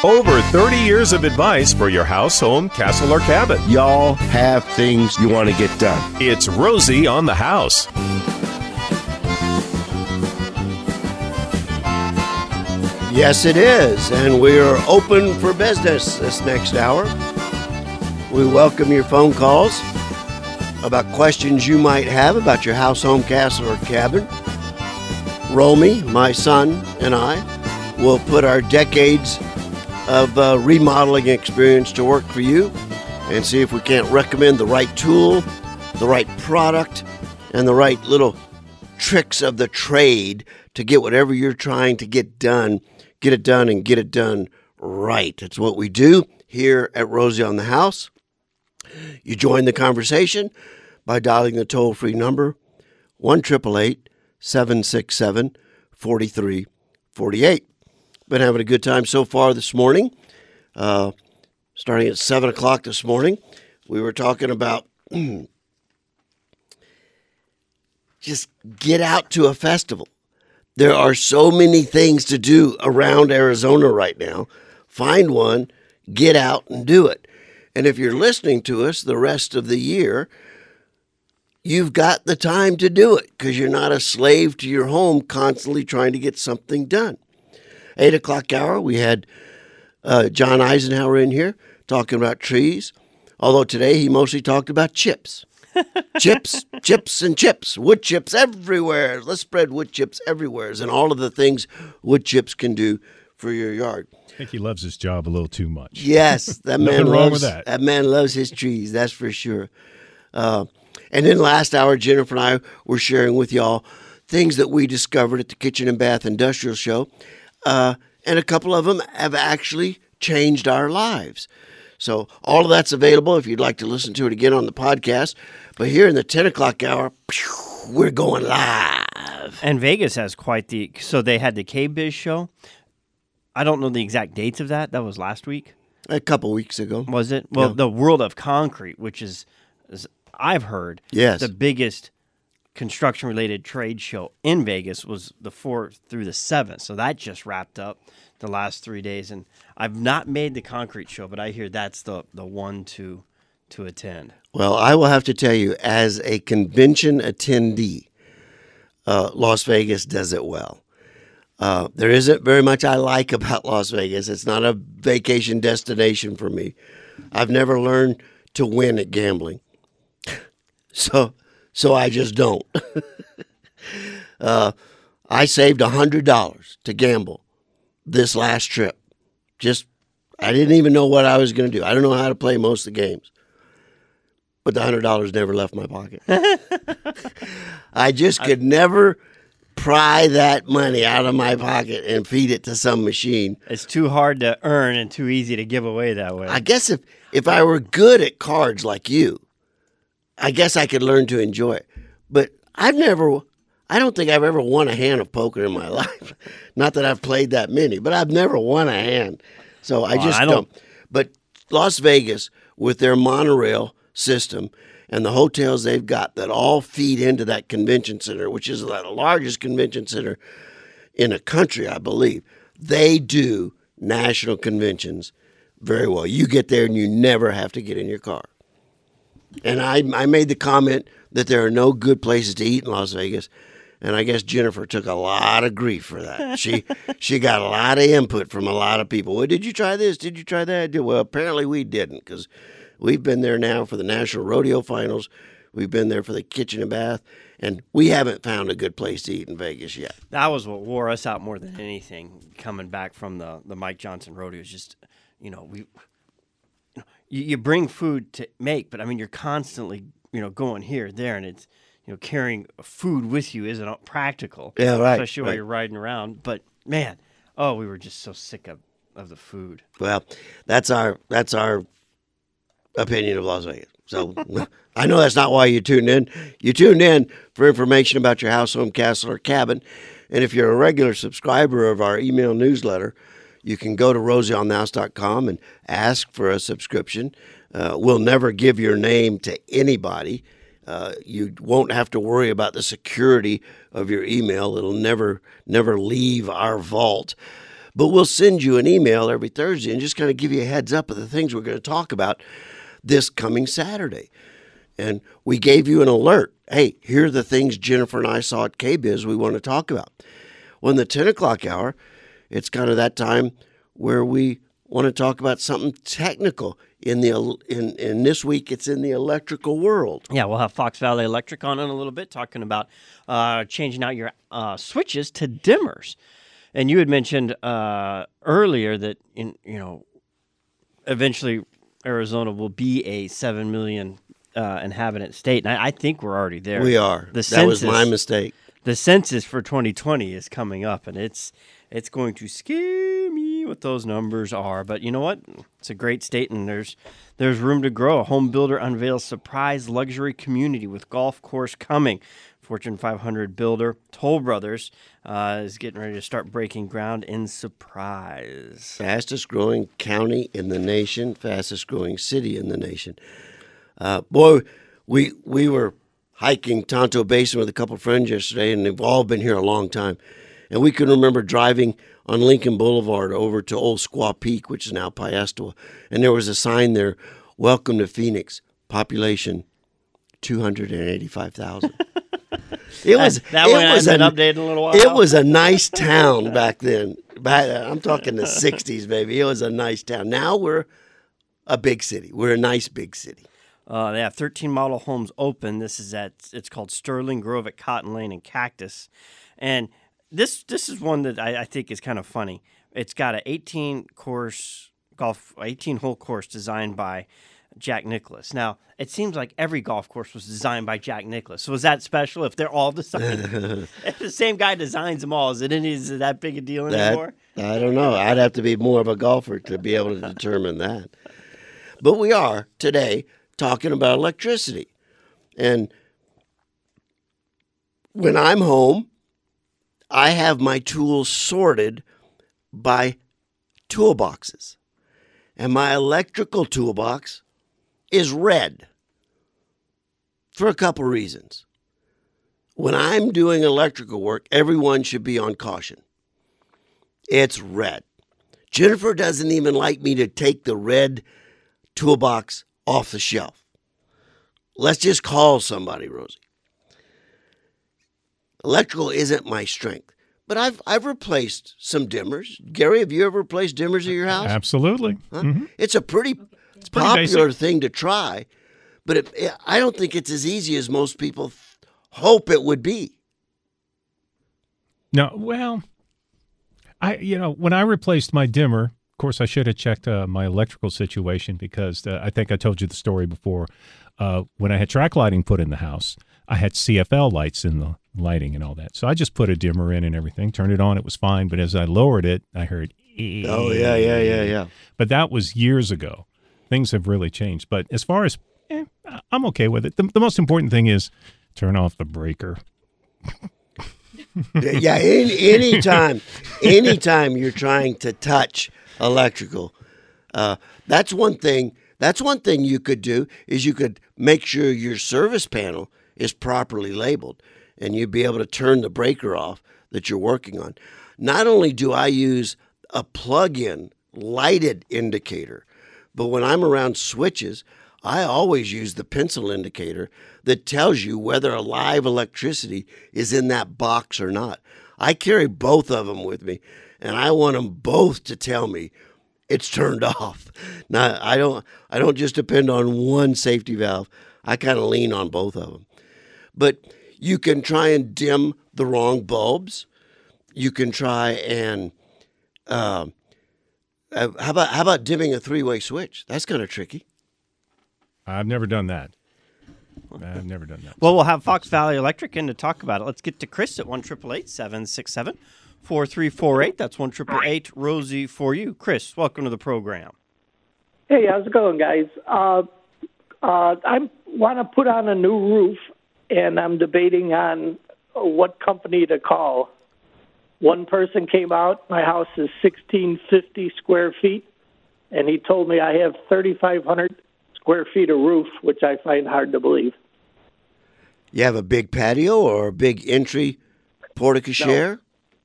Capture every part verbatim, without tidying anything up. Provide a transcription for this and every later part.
Over thirty years of advice for your house, home, castle, or cabin. Y'all have things you want to get done. It's Rosie on the House. Yes, it is, and we are open for business this next hour. We welcome your phone calls about questions you might have about your house, home, castle, or cabin. Romy, my son, and I will put our decades of uh, remodeling experience to work for you and see if we can't recommend the right tool, the right product, and the right little tricks of the trade to get whatever you're trying to get done, get it done and get it done right. That's what we do here at Rosie on the House. You join the conversation by dialing the toll-free number one eight eight eight, seven six seven, four three four eight. Been having a good time so far this morning. Uh, starting at seven o'clock this morning, we were talking about just get out to a festival. There are so many things to do around Arizona right now. Find one, get out and do it. And if you're listening to us the rest of the year, you've got the time to do it because you're not a slave to your home constantly trying to get something done. Eight o'clock hour, we had uh, John Eisenhower in here talking about trees, although today he mostly talked about chips. chips, chips, and chips. Wood chips everywhere. Let's spread wood chips everywhere and all of the things wood chips can do for your yard. I think he loves his job a little too much. Yes, that man Nothing wrong loves with that. that man loves his trees. That's for sure. Uh, and then last hour, Jennifer and I were sharing with y'all things that we discovered at the Kitchen and Bath Industrial Show, uh, and a couple of them have actually changed our lives. So all of that's available if you'd like to listen to it again on the podcast. But here in the ten o'clock hour, we're going live. And Vegas has quite the... So they had the K-Biz show. I don't know the exact dates of that. That was last week. A couple weeks ago. Was it? Well, Yeah. the World of Concrete, which is, is I've heard, Yes. the biggest construction-related trade show in Vegas was the fourth through the seventh. So that just wrapped up the last three days. And I've not made the concrete show, but I hear that's the, the one to to attend. Well, I will have to tell you, as a convention attendee, uh, Las Vegas does it well. Uh, there isn't very much I like about Las Vegas. It's not a vacation destination for me. I've never learned to win at gambling. So so I just don't. uh, I saved one hundred dollars to gamble this last trip. Just, I didn't even know what I was going to do. I don't know how to play most of the games. But the one hundred dollars never left my pocket. I just could I, never pry that money out of my pocket and feed it to some machine. It's too hard to earn and too easy to give away that way. I guess if, if I were good at cards like you, I guess I could learn to enjoy it. But I've never, I don't think I've ever won a hand of poker in my life. Not that I've played that many, but I've never won a hand. So I well, just I don't. don't. But Las Vegas, with their monorail system and the hotels they've got that all feed into that convention center, which is the largest convention center in the country, I believe, they do national conventions very well. You get there and you never have to get in your car. And I, I made the comment that there are no good places to eat in Las Vegas, and I guess Jennifer took a lot of grief for that. She she got a lot of input from a lot of people. Well, did you try this? Did you try that? Well, apparently we didn't, because we've been there now for the National Rodeo Finals. We've been there for the Kitchen and Bath, and we haven't found a good place to eat in Vegas yet. That was what wore us out more than anything, coming back from the, the Mike Johnson Rodeo. Just, you know, we you, you bring food to make, but, I mean, you're constantly, you know, going here, there, and it's, you know, carrying food with you isn't practical. Yeah, right. Especially right. while you're riding around. But, man, oh, we were just so sick of, of the food. Well, that's our that's our opinion of Las Vegas. So I know that's not why you tuned in. You tuned in for information about your house, home, castle, or cabin. And if you're a regular subscriber of our email newsletter, you can go to rosie on the house dot com and ask for a subscription. Uh, we'll never give your name to anybody. Uh, you won't have to worry about the security of your email. It'll never, never leave our vault. But we'll send you an email every Thursday and just kind of give you a heads up of the things we're going to talk about this coming Saturday. And we gave you an alert. Hey, here are the things Jennifer and I saw at K-Biz we want to talk about. Well, in the ten o'clock hour, it's kind of that time where we want to talk about something technical. In the in, in this week, it's in the electrical world. Yeah, we'll have Fox Valley Electric on in a little bit, talking about uh, changing out your uh, switches to dimmers. And you had mentioned uh, earlier that in you know, eventually Arizona will be a seven million uh, inhabitant state, and I, I think we're already there. We are. The that census, was my mistake. The census for twenty twenty is coming up, and it's it's going to scare me what those numbers are. But you know what? It's a great state, and there's there's room to grow. A home builder unveils surprise luxury community with golf course coming. Fortune five hundred builder Toll Brothers uh, is getting ready to start breaking ground in Surprise. Fastest growing county in the nation, fastest growing city in the nation. Uh, boy, we we were hiking Tonto Basin with a couple of friends yesterday, and they've all been here a long time. And we can remember driving on Lincoln Boulevard over to Old Squaw Peak, which is now Piestewa, and there was a sign there, "Welcome to Phoenix, population two hundred eighty-five thousand." It was that, that it one was hasn't an, updated in a little while. It was a nice town back then. Back, I'm talking the sixties, baby. It was a nice town. Now we're a big city. We're a nice big city. Uh, they have thirteen model homes open. This is at it's called Sterling Grove at Cotton Lane and Cactus, and this this is one that I, I think is kind of funny. It's got an eighteen course golf, eighteen hole course designed by Jack Nicklaus. Now, it seems like every golf course was designed by Jack Nicklaus. So is that special if they're all designed? If the same guy designs them all, is it any, is it that big a deal anymore? That, I don't know. I'd have to be more of a golfer to be able to determine that. But we are today talking about electricity. And when I'm home, I have my tools sorted by toolboxes. And my electrical toolbox is red for a couple reasons. When I'm doing electrical work, everyone should be on caution. It's red. Jennifer doesn't even like me to take the red toolbox off the shelf. Let's just call somebody, Rosie. Electrical isn't my strength, but I've I've replaced some dimmers. Gary, have you ever replaced dimmers at your house? Absolutely. Huh? Mm-hmm. It's a pretty, It's pretty popular basic. thing to try, but it, it, I don't think it's as easy as most people th- hope it would be. No, well, I you know when I replaced my dimmer, of course I should have checked uh, my electrical situation because uh, I think I told you the story before. Uh, when I had track lighting put in the house, I had C F L lights in the lighting and all that. So I just put a dimmer in and everything, turned it on, it was fine. But as I lowered it, I heard, ee. Oh, yeah, yeah, yeah, yeah. But that was years ago. Things have really changed. But as far as, eh, I'm okay with it. The, the most important thing is turn off the breaker. Yeah, any anytime, anytime you're trying to touch electrical, uh, that's one thing. That's one thing you could do is you could make sure your service panel is properly labeled, and you'd be able to turn the breaker off that you're working on. Not only do I use a plug-in lighted indicator, but when I'm around switches, I always use the pencil indicator that tells you whether a live electricity is in that box or not. I carry both of them with me, and I want them both to tell me it's turned off. Now, I don't I don't just depend on one safety valve. I kind of lean on both of them. But you can try and dim the wrong bulbs. You can try and uh, uh, how about how about dimming a three-way switch? That's kind of tricky. I've never done that. I've never done that. Well, we'll have Fox Valley Electric in to talk about it. Let's get to Chris at one eight eight eight, seven six seven, four three four eight. That's one eight eight eight, Rosie for you. Chris, welcome to the program. Hey, how's it going, guys? Uh, uh, I want to put on a new roof, and I'm debating on what company to call. One person came out. My house is sixteen fifty square feet, and he told me I have thirty-five hundred square feet of roof, which I find hard to believe. You have a big patio or a big entry porte cochere?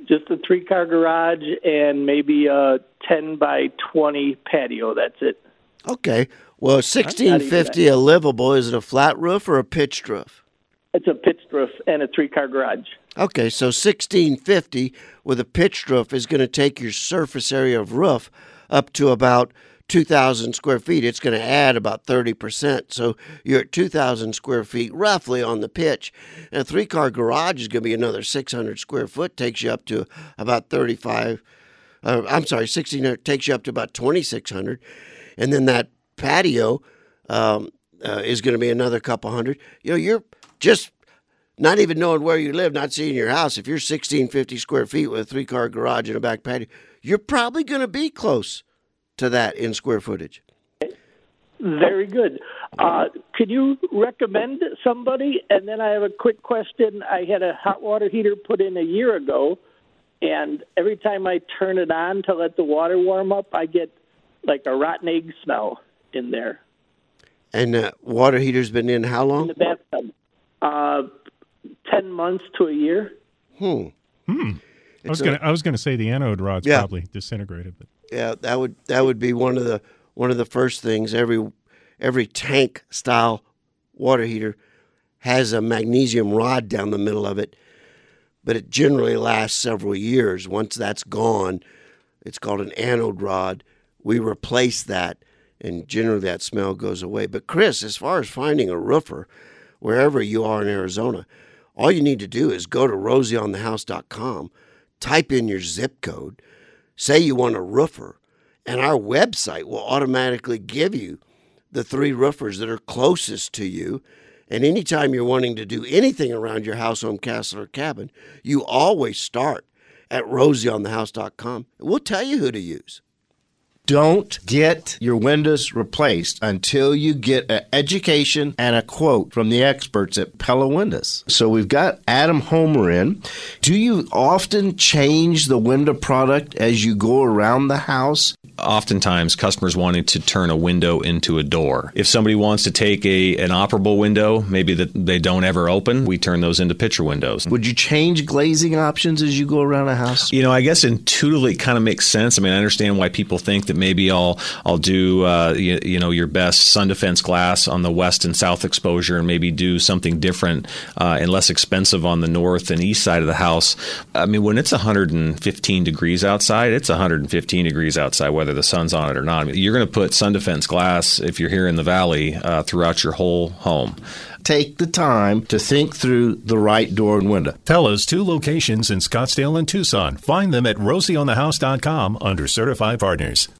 just a three-car garage and maybe a ten by twenty patio. That's it. Okay. Well, sixteen fifty a livable, is it a flat roof or a pitched roof? It's a pitched roof and a three-car garage. Okay, so sixteen fifty with a pitched roof is going to take your surface area of roof up to about two thousand square feet. It's going to add about thirty percent. So you're at two thousand square feet roughly on the pitch. And a three-car garage is going to be another six hundred square foot, takes you up to about thirty-five. Uh, I'm sorry, sixteen hundred takes you up to about twenty-six hundred. And then that patio um, uh, is going to be another couple hundred. You know, you're just not even knowing where you live, not seeing your house. If you're sixteen fifty square feet with a three-car garage and a back patio, you're probably going to be close to that in square footage. Very good. Uh, could you recommend somebody? And then I have a quick question. I had a hot water heater put in a year ago, and every time I turn it on to let the water warm up, I get like a rotten egg smell in there. And uh, water heater's been in how long? In the bathtub. Uh, ten months to a year. Hmm. Hmm. I was going to I was going to say the anode rod's Yeah. probably disintegrated, but Yeah, that would that would be one of the one of the first things. Every every tank style water heater has a magnesium rod down the middle of it, but it generally lasts several years. Once that's gone, it's called an anode rod. We replace that, and generally that smell goes away. But Chris, as far as finding a roofer, wherever you are in Arizona, all you need to do is go to rosie on the house dot com, type in your zip code, say you want a roofer, and our website will automatically give you the three roofers that are closest to you. And anytime you're wanting to do anything around your house, home, castle, or cabin, you always start at rosie on the house dot com. We'll tell you who to use. Don't get your windows replaced until you get an education and a quote from the experts at Pella Windows. So we've got Adam Homer in. Do you often change the window product as you go around the house? Oftentimes, customers wanting to turn a window into a door. If somebody wants to take a an operable window, maybe that they don't ever open, we turn those into picture windows. Would you change glazing options as you go around a house? You know, I guess intuitively it kind of makes sense. I mean, I understand why people think that maybe I'll I'll do uh, you, you know your best sun defense glass on the west and south exposure, and maybe do something different uh, and less expensive on the north and east side of the house. I mean, when it's one hundred fifteen degrees outside, it's one hundred fifteen degrees outside, whether the sun's on it or not. I mean, you're going to put sun defense glass if you're here in the valley uh, throughout your whole home. Take the time to think through the right door and window. Pella's two locations in Scottsdale and Tucson. Find them at rosie on the house dot com under Certified Partners.